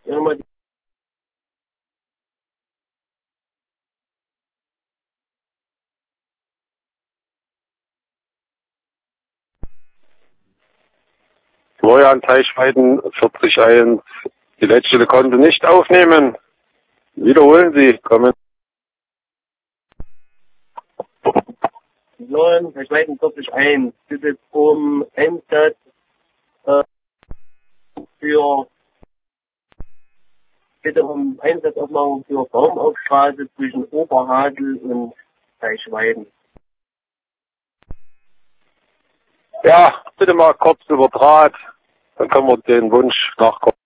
Firma. Florian Teichweiden, 40.1. Die Leitstelle konnte nicht aufnehmen. Wiederholen Sie, kommen. 9, Teichweiden 40.1. Bitte um Einsatz bitte um Einsatzaufnahme für Baumaufstraße zwischen Oberhadel und Teichweiden. Ja, bitte mal kurz über Draht, dann können wir den Wunsch nachkommen.